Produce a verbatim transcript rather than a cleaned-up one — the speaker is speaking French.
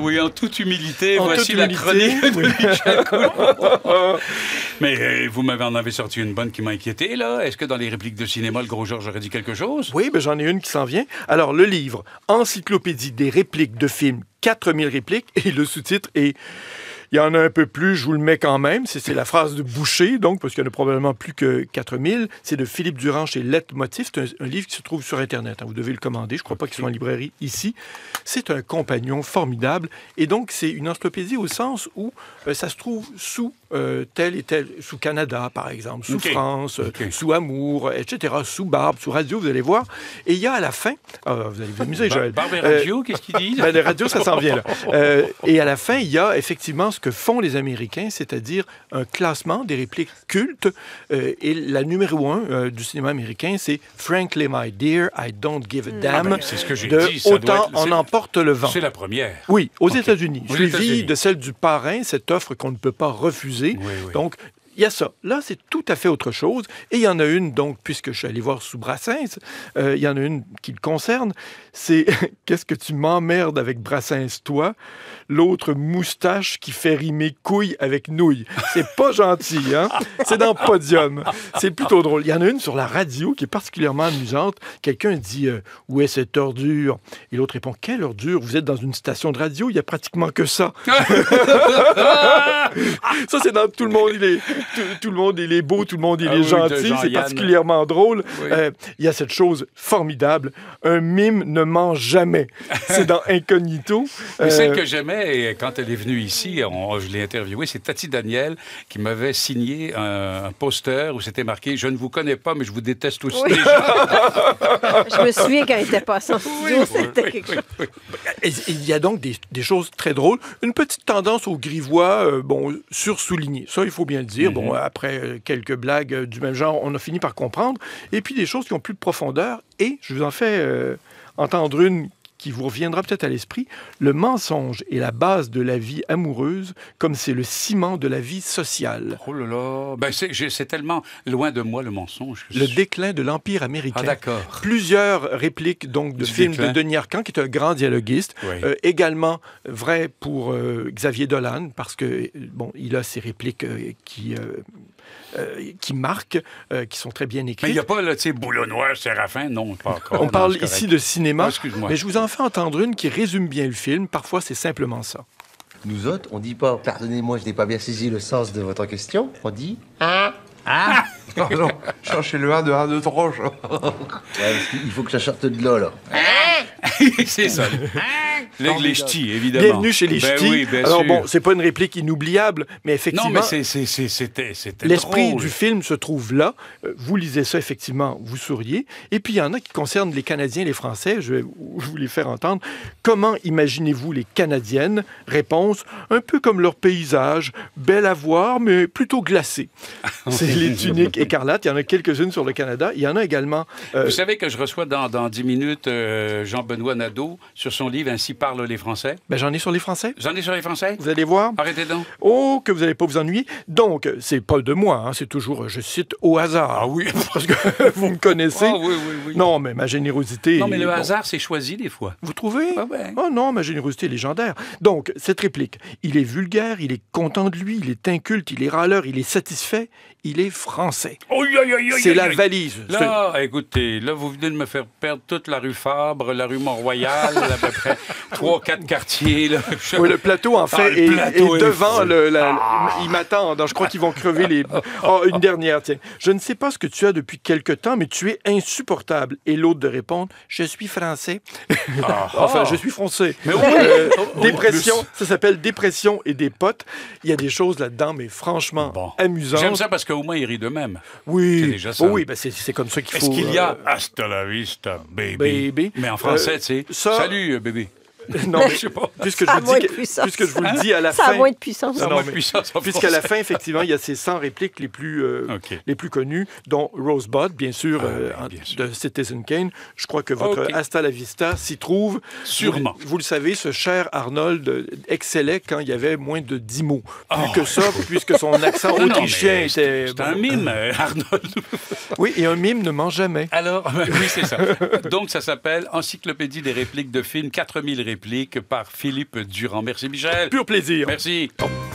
oui, en toute humilité, en voici toute la humilité, chronique de oui. Michel Coulon. Mais euh, vous m'avez en avez sorti une bonne qui m'a inquiété, là. Est-ce que dans les répliques de cinéma, le gros Georges aurait dit quelque chose? Oui, ben j'en ai une qui s'en vient. Alors, le livre « Encyclopédie des répliques de films, quatre mille répliques » et le sous-titre est... Il y en a un peu plus, je vous le mets quand même. C'est, c'est la phrase de Boucher, donc, parce qu'il y en a probablement plus que quatre mille. C'est de Philippe Durand chez Leitmotiv. C'est un, un livre qui se trouve sur Internet. Hein. Vous devez le commander. Je ne crois pas qu'il soit en librairie ici. C'est un compagnon formidable. Et donc, c'est une encyclopédie au sens où euh, ça se trouve sous euh, tel et tel, sous Canada, par exemple, sous okay. France, okay. sous Amour, et cetera, sous Barbe, sous Radio, vous allez voir. Et il y a à la fin... Euh, vous allez vous amuser, Joël. Barbe et Radio, euh, qu'est-ce qu'ils disent? Ben, les radios, ça s'en vient, là. Euh, et à la fin, il y a effectivement ce que font les Américains, c'est-à-dire un classement des répliques cultes. Euh, et la numéro un euh, du cinéma américain, c'est « Frankly, my dear, I don't give a damn ah ben, » c'est ce que j'ai de dit, ça Autant doit être... en emporte le vent. C'est la première. Oui, aux okay. États-Unis. Aux Suivi États-Unis. de celle du Parrain, cette offre qu'on ne peut pas refuser. Oui, oui. Donc, il y a ça. Là, c'est tout à fait autre chose. Et il y en a une, donc, puisque je suis allé voir sous Brassens, euh, il y en a une qui le concerne. C'est « Qu'est-ce que tu m'emmerdes avec Brassens, toi? » L'autre moustache qui fait rimer couille avec nouille. C'est pas gentil, hein? C'est dans Podium. C'est plutôt drôle. Il y en a une sur la radio qui est particulièrement amusante. Quelqu'un dit euh, « Où est cette ordure? » Et l'autre répond « Quelle ordure? Vous êtes dans une station de radio, il y a pratiquement que ça. » Ça, c'est dans Tout le monde, il est... Tout, tout le monde, il est beau, tout le monde, il ah est oui, gentil. C'est particulièrement drôle. Il oui. euh, y a cette chose formidable. Un mime ne mange jamais. C'est dans Incognito. Mais euh... celle que j'aimais, et quand elle est venue ici, on, je l'ai interviewée, c'est Tati Daniel qui m'avait signé un, un poster où c'était marqué « Je ne vous connais pas, mais je vous déteste aussi oui. déjà. » Je me souviens quand elle était passée en studio, oui, c'était oui, quelque oui, chose. Oui, oui. Il y a donc des, des choses très drôles. Une petite tendance au grivois, euh, bon, sursouligné. Ça, il faut bien le dire. Mm-hmm. Bon, après euh, quelques blagues euh, du même genre, on a fini par comprendre. Et puis des choses qui ont plus de profondeur. Et je vous en fais euh, entendre une qui vous reviendra peut-être à l'esprit. Le mensonge est la base de la vie amoureuse, comme c'est le ciment de la vie sociale. Oh là là, ben c'est, c'est tellement loin de moi, le mensonge. Le déclin de l'Empire américain. Ah d'accord. Plusieurs répliques donc de du films déclin. de Denis Arcand, qui est un grand dialoguiste. Oui. Euh, également vrai pour euh, Xavier Dolan, parce que bon, il a ses répliques euh, qui... Euh, Euh, qui marquent, euh, qui sont très bien écrites. Mais il n'y a pas, là, tu sais, Boulot Noir, Séraphin, non, pas encore. On non, parle ici de cinéma, oh, mais je vous en fais entendre une qui résume bien le film. Parfois, c'est simplement ça. Nous autres, on dit pas, pardonnez-moi, je n'ai pas bien saisi le sens de votre question, on dit... Ah Ah Pardon, cherchez le un de un, deux, trois. Ouais, parce qu'il faut que ça sorte de là, là. C'est ça. Les, les ch'tis, évidemment. Bienvenue chez les ch'tis. Ben oui, bien Alors sûr. bon, c'est pas une réplique inoubliable, mais effectivement... Non, mais c'est, c'est, c'est, c'était, c'était l'esprit drôle. du film se trouve là. Vous lisez ça, effectivement, vous souriez. Et puis, il y en a qui concernent les Canadiens et les Français. Je vais vous les faire entendre. Comment imaginez-vous les Canadiennes? Réponse, un peu comme leur paysage, belle à voir, mais plutôt glacé. C'est les tuniques écarlates. Il y en a quelques-unes sur le Canada. Il y en a également... Euh... Vous savez que je reçois dans, dans dix minutes euh, Jean-Benoît Nadeau sur son livre « Ainsi parlent les Français ». Ben, j'en ai sur les Français. J'en ai sur les Français? Vous allez voir. Arrêtez donc. Oh, que vous n'allez pas vous ennuyer. Donc, c'est pas de moi, hein, c'est toujours, je cite, au hasard. Ah oui. Parce que vous me connaissez. Oh, oui, oui, oui. Non, mais ma générosité... Non, mais le bon. hasard, c'est choisi des fois. Vous trouvez? Ah ouais. Oh non, ma générosité est légendaire. Donc, cette réplique, il est vulgaire, il est content de lui, il est inculte, il est râleur, il est satisfait, il est français. Oh, aïe, aïe, aïe, c'est aïe, la aïe. valise. Là, c'est... écoutez, là, vous venez de me faire perdre toute la rue Fabre, la rue Mont-Royal, à peu près trois, quatre quartiers. Là. Je... Oui, le plateau, en fait, ah, est, plateau est, est devant. Le, la, ah. Ils m'attendent. Je crois qu'ils vont crever les... Oh, une dernière, tiens. Je ne sais pas ce que tu as depuis quelque temps, mais tu es insupportable. Et l'autre de répondre, je suis français. Ah. Enfin, je suis français. Mais oui. euh, dépression, ça s'appelle Dépression et des potes. Il y a des choses là-dedans, mais franchement, bon. amusantes. J'aime ça parce qu'au moins, ils rient d'eux-mêmes. Oui. C'est déjà ça. Oh, oui, ben c'est, c'est comme ça qu'il faut... Est-ce qu'il y a euh... hasta la vista, baby? baby. Mais en français, euh, tu sais, ça... salut, bébé. Non, mais je sais pas. Puisque je, vous dis que, puisque je vous le dis à la ça fin... Ça a moins de puissance. Non, non, mais, puissance puisqu'à la fin, effectivement, il y a ces cent répliques les plus, euh, okay. les plus connues, dont Rosebud, bien sûr, ah, euh, oui, bien en, sûr. de Citizen Kane. Je crois que votre okay. Hasta la Vista s'y trouve. Sûrement. Vous, vous le savez, ce cher Arnold excellait quand il y avait moins de dix mots. Plus oh. que ça, puisque son accent non, autrichien non, était... C'est bon. un mime, Arnold. Oui, et un mime ne ment jamais. Alors, oui, c'est ça. Donc, ça s'appelle Encyclopédie des répliques de films, quatre mille répliques. réplique par Philippe Durand. Merci Michel. Pur plaisir. Merci.